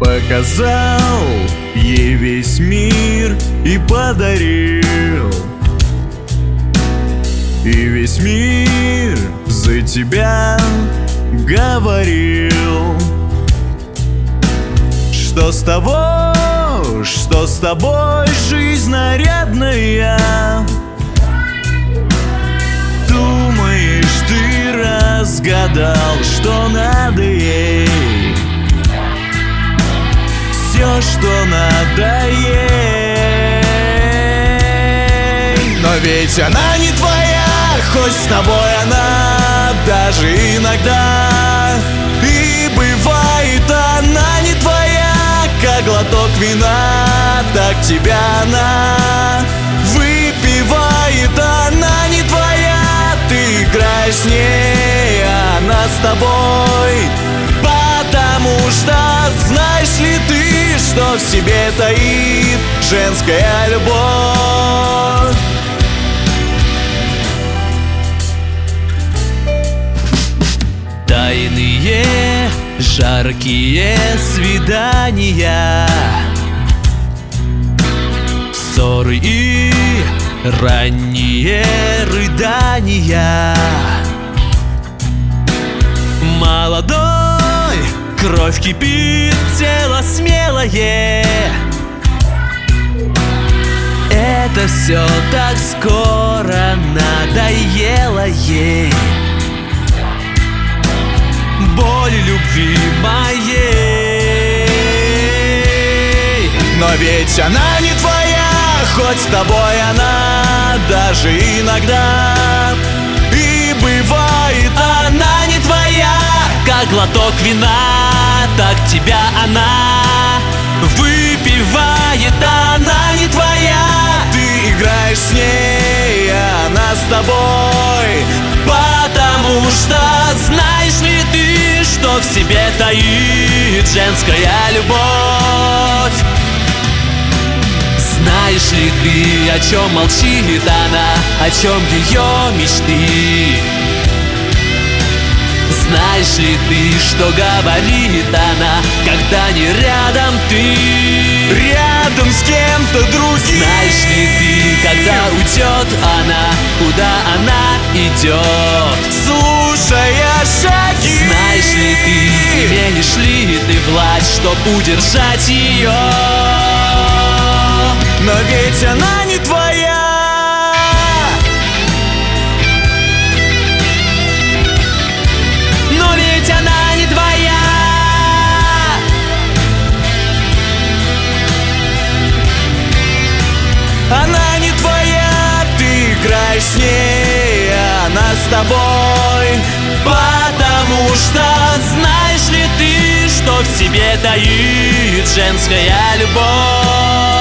Показал ей весь мир и подарил. И весь мир за тебя говорил. Что с тобой, жизнь нарядная? Думаешь, ты разгадал, что надо ей? Все, что надо ей. Но ведь она не твоя, хоть с тобой она даже иногда. И бывает, она не твоя, как глоток вина, так тебя она выпивает. Она не твоя, ты играешь с ней, а она с тобой. Потому что знаешь ли ты, что в себе таит женская любовь? Тайные, жаркие свидания, ссоры и ранние рыдания. Молодой, кровь кипит, тело смелое. Это все так скоро надоело ей. Боли любви моей. Но ведь она не твоя, хоть с тобой она даже иногда. И бывает, она не твоя, как глоток вина, так тебя она выпивает. Она не твоя, ты играешь с ней, а она с тобой. Потому что знаешь ли ты, что в себе таит женская любовь? Знаешь ли ты, о чем молчит она, о чем ее мечты? Знаешь ли ты, что говорит она, когда не рядом ты? Рядом с кем-то другим. Знаешь ли ты, когда уйдет она, куда она идет, слушая шаги? Знаешь ли ты, имеешь ли ты власть, чтоб удержать ее? Но ведь она не твоя. Но ведь она не твоя. Она не твоя, ты играешь с ней, а она с тобой. Потому что знаешь ли ты, что в себе таит женская любовь?